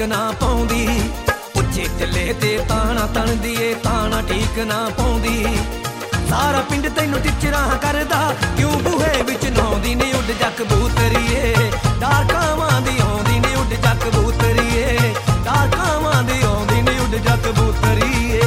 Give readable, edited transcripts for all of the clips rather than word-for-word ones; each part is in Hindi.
ठीक ना पाउंदी उच्चे टिल्ले ते ताना तणदी ए ताना ठीक ना पाउंदी सारा पिंड तैनू टिचरा करदा क्यों बूहे विच नौंदी नी उड जा कबूतरीए डार कावां दी आउंदी नी उड जा कबूतरीए डार कावां दी आउंदी नी उड जा कबूतरीए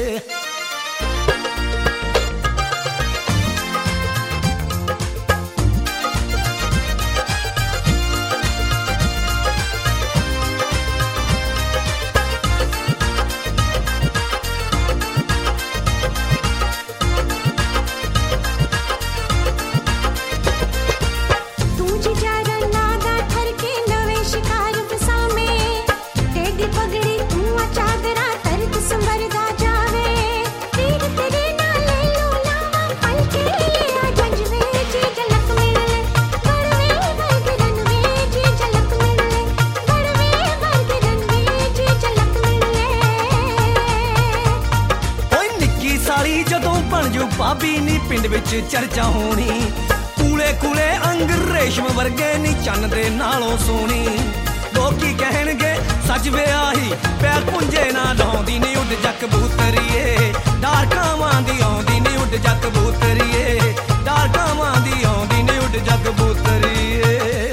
भाभी नी पिंड विच चर्चा होनी कूले कूले अंग रेशम वर्गे नी चन्न दे नालों सोनी लोकी कहणगे सच विआही पैर पुंजे ना लाउंदी नी उड जा कबूतरीए डार कावां दी आउंदी नी उड जा कबूतरीए डार कावां दी आउंदी नी उड जा कबूतरीए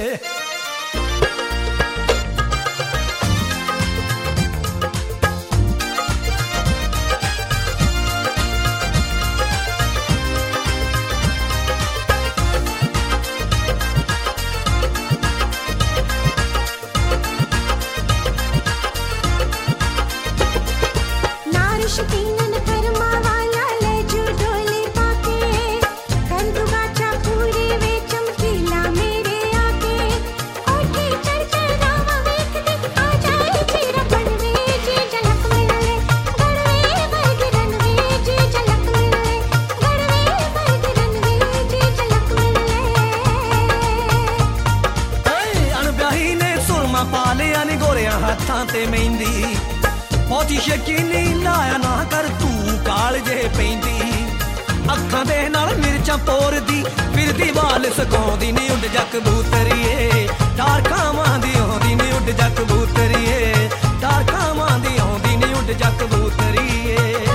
पालिया नी गोरिया हाथां ते मेहंदी बहुती शकीनी लाया ना कर तू काल जे पैंदी अखां दे नाल मिर्चां पोरदी फिरदी वाल सकाउंदी नी उड जा कबूतरीए डार कावां दी आउंदी नी उड जा कबूतरीए डार कावां दी आउंदी नी उड जा कबूतरीए